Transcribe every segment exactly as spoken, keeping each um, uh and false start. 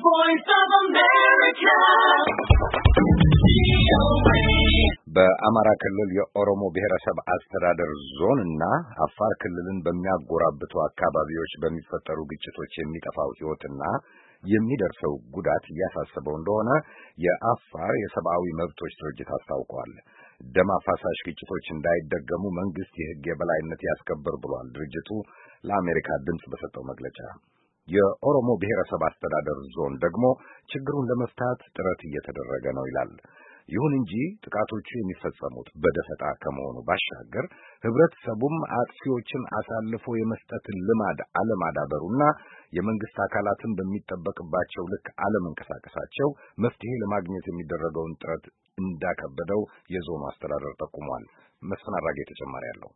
voice of America. በአማራ ክልል የኦሮሞ ብሔረሰብ አስተዳደር ዞን እና አፋር ክልልን በሚያጎራብቱ አካባቢዎች በሚፈጠሩ ግጭቶች የሚጠፋው ሕይወትና የሚደርሰው ጉዳት እያሳሰበው እንደሆነ የአፋር የሰብአዊ መብቶች ድርጅት አስታውቋል። ደም አፋሳሽ ግጭቶች እንዳይደገሙ መንግስት የሕግ የበላይነት ያስከብር ብሏል ድርጅቱ ለአሜሪካ ድምጽ በሰጠው መግለጫ። የኦሮሞ ብሔረሰብ አስተዳደር ዞን ደግሞ ችግሩን ለመፍታት ጥረት እየተደረገ ነው ይላል። ይሁን እንጂ ጥቃቶቹ የሚፈጸሙት በደፈጣ ከመሆኑ ባሻገር ህብረተሰቡም አጥፊዎችን አሳልፎ የመስጠት ልማድ አለማዳበሩና የመንግስት አካላትን በሚጠበቅባቸው ልክ አለመንቀሳቀሳቸው መፍትሄ ለማግኘት የሚደረገውን ጥረት እንዳከበደው የዞኑ አስተዳደር ጠቁሟል። መስፍን አራጌ ተጨማሪ አለው።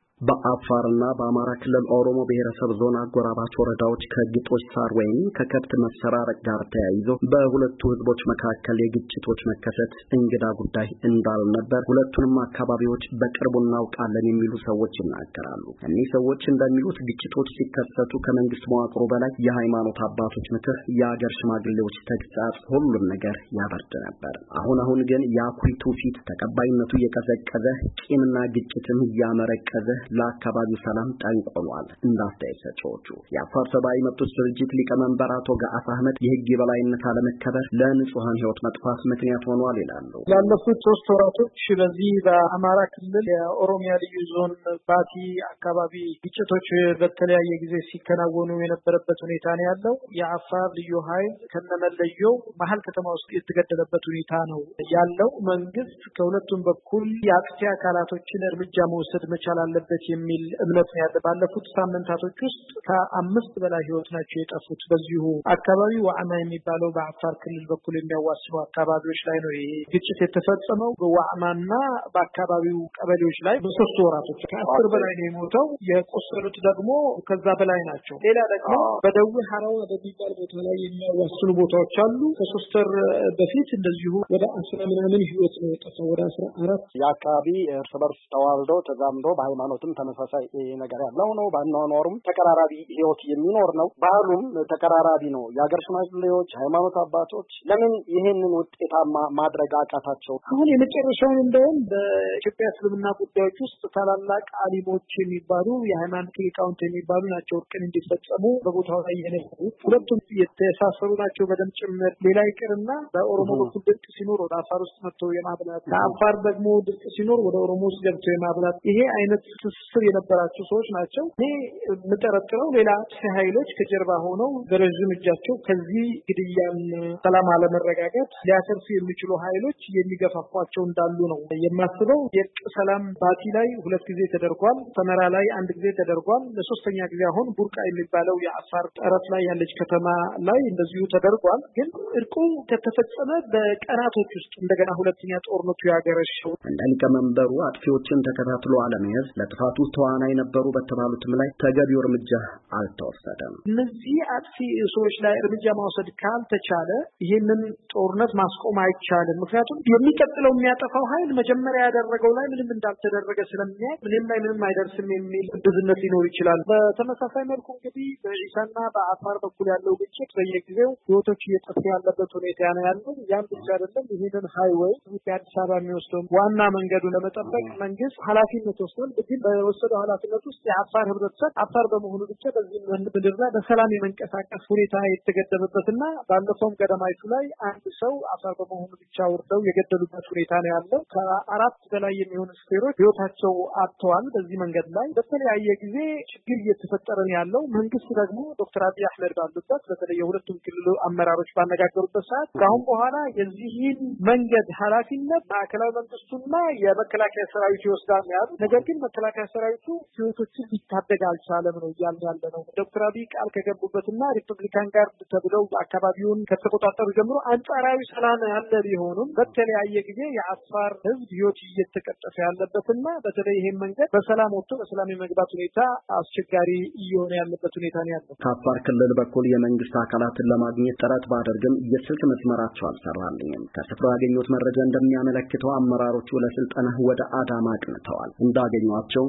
በአፋርና በአማራ ክልል ኦሮሞ ብሔረሰብ ዞን አጎራባች ወረዳዎች ከግጦሽ ሳር ወይም ከከብት መሰራረቅ ጋር ተያይዞ በሁለቱ ህዝቦች መካከል የግጭቶች መከሰት እንግዳ ጉዳይ እንዳልነበር ሁለቱንም አካባቢዎች በቅርቡ እናውቃለን የሚሉ ሰዎች ይናገራሉ። እኒህ ሰዎች እንደሚሉት ግጭቶች ሲከሰቱ ከመንግስት መዋቅሩ በላይ የሃይማኖት አባቶች ምክር፣ የአገር ሽማግሌዎች ተግሳጽ ሁሉም ነገር ያበርድ ነበር። አሁን አሁን ግን የአኩሪ ትውፊት ተቀባይነቱ እየቀዘቀዘ ቂምና ግጭትም እያመረቀዘ ለአካባቢው ሰላም ጠንቅ ሆኗል። እንዳስተያየት ሰጪዎቹ የአፋር ሰብአዊ መብቶች ድርጅት ሊቀመንበር አቶ ገአስ አህመድ የህግ የበላይነት አለመከበር ለንጹሃን ህይወት መጥፋት ምክንያት ሆኗል ይላሉ። ላለፉት ሶስት ወራቶች በዚህ በአማራ ክልል የኦሮሚያ ልዩ ዞን ባቲ አካባቢ ግጭቶች በተለያየ ጊዜ ሲከናወኑ የነበረበት ሁኔታ ነው ያለው። የአፋር ልዩ ኃይል ከነመለየው መሀል ከተማ ውስጥ የተገደለበት ሁኔታ ነው ያለው። መንግስት ከሁለቱም በኩል የአጥፊ አካላቶችን እርምጃ መውሰድ መቻል አለበት የሚል እምነት ነው ያለ። ባለፉት ሳምንታቶች ውስጥ ከአምስት በላይ ህይወት ናቸው የጠፉት በዚሁ አካባቢ ዋዕማ የሚባለው በአፋር ክልል በኩል የሚያዋስኑ አካባቢዎች ላይ ነው ይሄ ግጭት የተፈጸመው። በዋዕማና በአካባቢው ቀበሌዎች ላይ በሶስት ወራቶች ከአስር በላይ ነው የሞተው። የቆሰሉት ደግሞ ከዛ በላይ ናቸው። ሌላ ደግሞ በደዌ ሐራዋ በሚባል ቦታ ላይ የሚያዋስኑ ቦታዎች አሉ። ከሶስት ወር በፊት እንደዚሁ ወደ አስራ ምናምን ህይወት ነው የጠፋው። ወደ አስራ አራት የአካባቢ እርስ በርስ ተዋልዶ ተዛምዶ በሃይማኖት ተመሳሳይ ነገር ያለው ነው። ባናኖሩም ተቀራራቢ ህይወት የሚኖር ነው። ባህሉም ተቀራራቢ ነው። የአገር ሽማግሌዎች፣ ሃይማኖት አባቶች ለምን ይሄንን ውጤታማ ማድረግ አቃታቸው? አሁን የመጨረሻውን እንደውም በኢትዮጵያ እስልምና ጉዳዮች ውስጥ ታላላቅ አሊሞች የሚባሉ የሃይማኖት ሊቃውንት የሚባሉ ናቸው እርቅን እንዲፈጸሙ በቦታው ላይ የነበሩት። ሁለቱም የተሳሰሩ ናቸው በደም ጭምር። ሌላ ይቅርና በኦሮሞ በኩል ድርቅ ሲኖር ወደ አፋር ውስጥ መጥቶ የማብላት፣ ከአፋር ደግሞ ድርቅ ሲኖር ወደ ኦሮሞ ውስጥ ገብቶ የማብላት ይሄ አይነት ስር የነበራቸው ሰዎች ናቸው። እኔ የምጠረጥረው ሌላ ኃይሎች ከጀርባ ሆነው በረዥም እጃቸው ከዚህ ግድያን ሰላም አለመረጋጋት ሊያሰርፉ የሚችሉ ኃይሎች የሚገፋፏቸው እንዳሉ ነው የማስበው። የእርቅ ሰላም ባቲ ላይ ሁለት ጊዜ ተደርጓል። ሰመራ ላይ አንድ ጊዜ ተደርጓል። ለሶስተኛ ጊዜ አሁን ቡርቃ የሚባለው የአፋር ጠረፍ ላይ ያለች ከተማ ላይ እንደዚሁ ተደርጓል። ግን እርቁ ከተፈጸመ በቀናቶች ውስጥ እንደገና ሁለተኛ ጦርነቱ ያገረሸው። እንደ ሊቀመንበሩ አጥፊዎችን ተከታትሎ አለመያዝ ለጥፋቱ ተዋናይ ነበሩ በተባሉትም ላይ ተገቢው እርምጃ አልተወሰደም። እነዚህ አጥፊ ሰዎች ላይ እርምጃ ማውሰድ ካልተቻለ ይህንን ጦርነት ማስቆም አይቻልም። ምክንያቱም የሚቀጥለው የሚያጠፋው ኃይል መጀመሪያ ያደረገው ላይ ምንም እንዳልተደረገ ስለሚያውቅ ምንም ላይ ምንም አይደርስም የሚል ብዝነት ሊኖር ይችላል። በተመሳሳይ መልኩ እንግዲህ በኢሳና በአፋር በኩል ያለው ግጭት በየጊዜው ህይወቶች እየጠፉ ያለበት ሁኔታ ነው ያለው። ያም ብቻ አይደለም። ይህንን ሃይዌይ ከአዲስ አበባ የሚወስደው ዋና መንገዱ ለመጠበቅ መንግስት ኃላፊነት ወስዷል። ግን በወሰደው ኃላፊነት ውስጥ የአፋር ህብረተሰብ አፋር በመሆኑ ብቻ በዚህ ምድር ላይ በሰላም የመንቀሳቀስ ሁኔታ የተገደበበትና ባለፈውም ገደማይቱ ላይ አንድ ሰው አፋር በመሆኑ ብቻ ወርደው የገደሉበት ሁኔታ ነው ያለው። ከአራት በላይ የሚሆኑ ስፌሮች ህይወታቸው አጥተዋል። በዚህ መንገድ ላይ በተለያየ ጊዜ ችግር እየተፈጠረ ነው ያለው። መንግስት ደግሞ ዶክተር አብይ አህመድ ባሉበት በተለይ የሁለቱም ክልል አመራሮች ባነጋገሩበት ሰዓት ከአሁን በኋላ የዚህን መንገድ ኃላፊነት ማዕከላዊ መንግስቱና የመከላከያ ሰራዊት ይወስዳል ነው ያሉት። ነገር ግን መከላከያ ሰራዊቱ ህይወቶችን ሊታደግ አልቻለም ነው እያልን ያለ ነው። ዶክተር አብይ ቃል ከገቡበትና ሪፐብሊካን ጋርድ ተብለው አካባቢውን ከተቆጣጠሩ ጀምሮ አንጻራዊ ሰላም ያለ ቢሆንም በተለያየ ጊዜ የአፋር ህዝብ ህይወት እየተቀጠፈ ያለበትና በተለይ ይሄን መንገድ በሰላም ወጥቶ በሰላም የመግባት ሁኔታ አስቸጋሪ እየሆነ ያለበት ሁኔታ ነው ያለው። ከአፋር ክልል በኩል የመንግስት አካላትን ለማግኘት ጥረት ባደርግም የስልክ መስመራቸው አልሰራልኝም። ከስፍራው ያገኙት መረጃ እንደሚያመለክተው አመራሮቹ ለስልጠና ወደ አዳማ አቅንተዋል። እንዳገኟቸው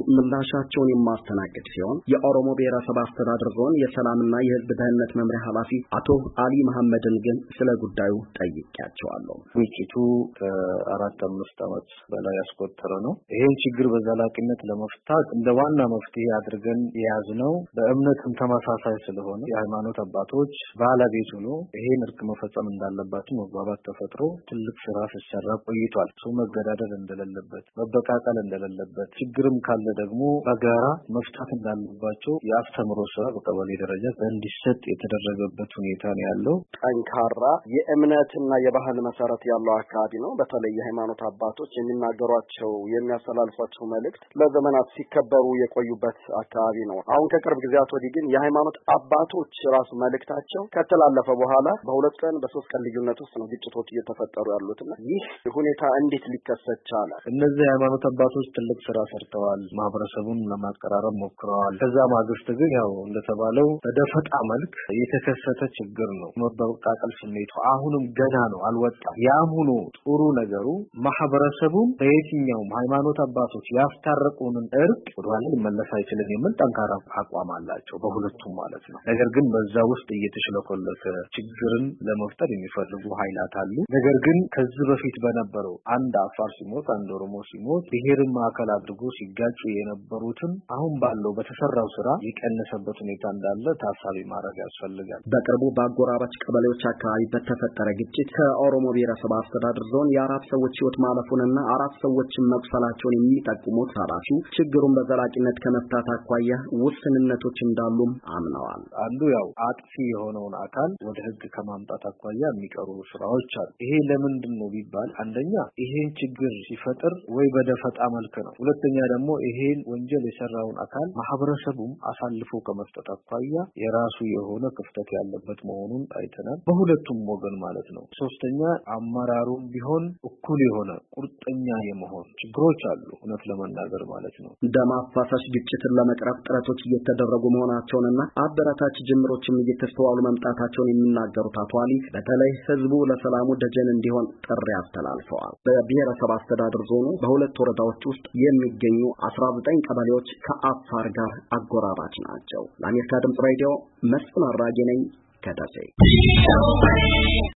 ምላሻቸውን የማስተናገድ ሲሆን የኦሮሞ ብሔረሰብ አስተዳደር ዞን የሰላምና የህዝብ ደህንነት መምሪያ ኃላፊ አቶ አሊ መሐመድን ግን ስለ ጉዳዩ ጠይቄያቸዋለሁ። ግጭቱ ከአራት አምስት ዓመት በላይ ያስቆጠረ ነው። ይሄን ችግር በዘላቂነት ለመፍታት እንደ ዋና መፍትሄ አድርገን የያዝነው በእምነትም ተመሳሳይ ስለሆነ የሃይማኖት አባቶች ባለቤት ሆኖ ይሄን እርቅ መፈጸም እንዳለባቸው መግባባት ተፈጥሮ ትልቅ ስራ ሲሰራ ቆይቷል። ሰው መገዳደል እንደሌለበት፣ መበቃቀል እንደሌለበት፣ ችግርም ካለ ደግሞ በጋራ መፍታት እንዳለባቸው የአስተምሮ ስራ በቀበሌ ደረጃ እንዲሰጥ የተደረገበት ሁኔታ ነው ያለው። ጠንካራ የእምነትና የባህል መሰረት ያለው አካባቢ ነው። በተለይ የሃይማኖት አባቶች የሚናገሯቸው የሚያስተላልፏቸው መልእክት ለዘመናት ሲከበሩ የቆዩበት አካባቢ ነው። አሁን ከቅርብ ጊዜያት ወዲህ ግን የሃይማኖት አባቶች ራሱ መልእክታቸው ከተላለፈ በኋላ በሁለት ቀን በሶስት ቀን ልዩነት ውስጥ ነው ግጭቶች እየተፈጠሩ ያሉትና ይህ ሁኔታ እንዴት ሊከሰት ቻለ? እነዚህ የሃይማኖት አባቶች ትልቅ ስራ ሰርተዋል። ማህበረሰቡን ለማቀራረብ ሞክረዋል። ከዛ ማግስት ግን ያው እንደተባለው በደፈጣ መልክ የተከሰተ ችግር ነው። መበቃቀል ስሜቱ አሁንም ገና ነው፣ አልወጣም። ያም ሆኖ ጥሩ ነገሩ ማህበረሰቡ በየትኛውም ሃይማኖት አባቶች ያስታረቁንን እርቅ ወደኋላ ሊመለስ አይችልም የሚል ጠንካራ አቋም አላቸው በሁለቱም ማለት ነው። ነገር ግን በዛ ውስጥ እየተሽለኮለከ ችግርን ለመፍጠር የሚፈልጉ ኃይላት አሉ። ነገር ግን ከዚህ በፊት በነበረው አንድ አፋር ሲሞት አንድ ኦሮሞ ሲሞት ብሔርን ማዕከል አድርጎ ሲጋጩ የነበሩትን አሁን ባለው በተሰራው ስራ የቀነሰበት ሁኔታ እንዳለ ታሳቢ ማድረግ ያስፈልጋል። በቅርቡ በአጎራባች ቀበሌዎች አካባቢ በተፈጠረ ግጭት ከኦሮሞ ብሔረሰብ አስተዳደር ዞን የአራት ሰዎች ህይወት ማለፉንና አራት ሰዎችን መቁሰላቸውን የሚጠቁሙት ኃላፊው ችግሩን በዘላቂነት ከመፍታት አኳያ ውስንነቶች እንዳሉም አምነዋል። አንዱ ያው አጥፊ የሆነውን አካል ወደ ህግ ከማምጣት አኳያ የሚቀሩ ስራዎች አሉ። ይሄ ለምንድን ነው ቢባል አንደኛ ይሄን ችግር ሲፈጥር ወይ በደፈጣ መልክ ነው። ሁለተኛ ደግሞ ይሄን ወንጀል የሰራውን አካል ማህበረሰቡም አሳልፎ ከመስጠት አኳያ የራሱ የሆነ ክፍተት ያለበት መሆኑን አይተናል፣ በሁለቱም ወገን ማለት ነው። ሶስተኛ አመራሩም ቢሆን እኩል የሆነ ቁርጠኛ የመሆን ችግሮች አሉ እውነት ለመናገር ማለት ነው። ደም አፋሳሽ ግጭትን ለመቅረፍ ጥረቶች እየተደረጉ መሆናቸውንና አበረታች ጅምሮችም እየተስተዋሉ መምጣታቸውን የሚናገሩት አቶ አሊ በተለይ ህዝቡ ለሰላሙ ደጀን እንዲሆን ጥሪ አስተላልፈዋል። በብሔረሰብ አስተዳደር ዞኑ በሁለት ወረዳዎች ውስጥ የሚገኙ አስራ ዘጠኝ ቀበሌዎች ከአፋር ጋር አጎራባች ናቸው። ለአሜሪካ ድምጽ ሬዲዮ መስፍን አራጌ ነኝ ከደሴ።